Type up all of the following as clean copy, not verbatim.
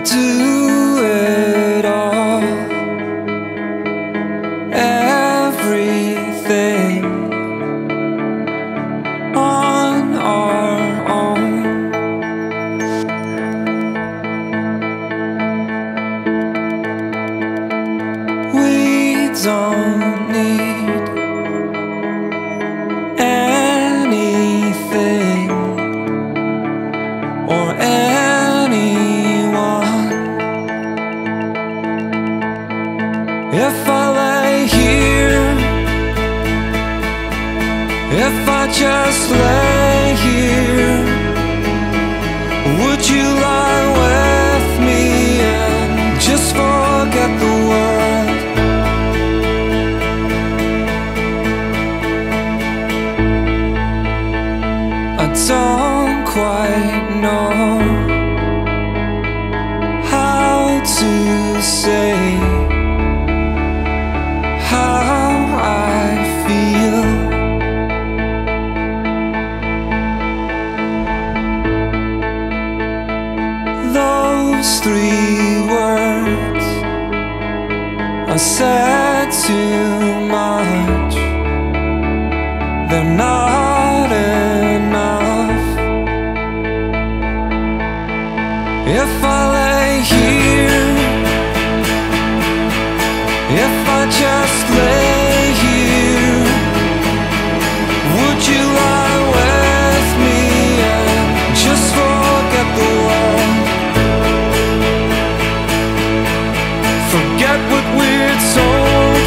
do it all, everything on our own. We don't need anything or anyone. If I lay here, if I just lay here, would you lie with me and just forget the world? I don't quite know how to say how I feel. Those 3 words I said too much. They're not enough. If I lay here, if I just lay here, would you lie with me and just forget the world? Forget what we're told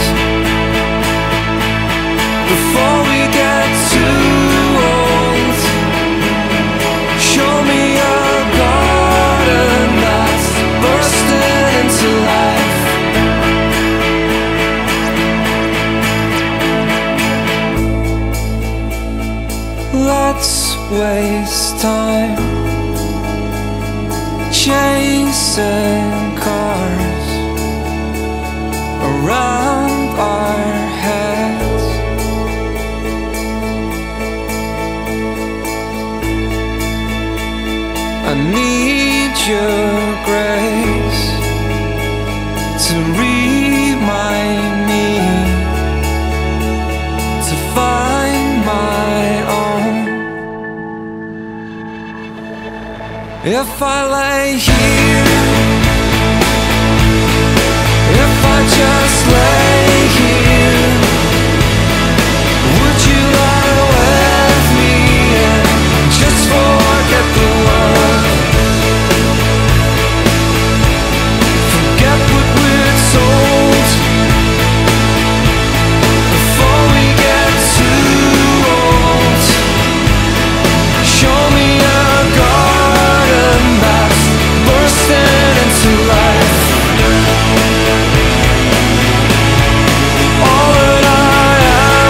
before we get too old. Show me a garden that's bursting into life. Let's waste time chasing cars around our heads. I need your grace to remind me to find my own. If I lay here, if I just lay here, would you lie with me and just forget the world? Forget what we're told before we get too old. Show me a garden that's bursting into life. All that I am,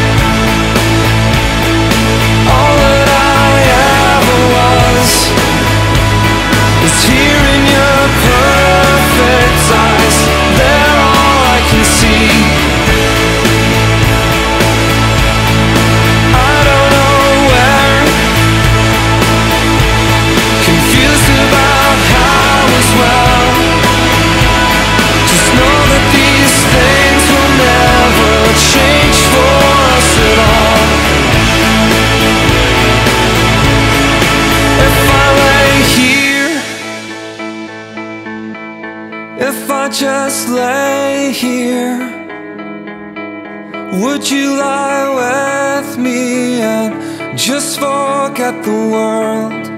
all that I ever was, is here in your perfect eyes. They're all I can see. I don't know where, confused about how as well. Just know that these things will never change for us at all. If I lay here, if I just lay here, would you lie with me and just forget the world?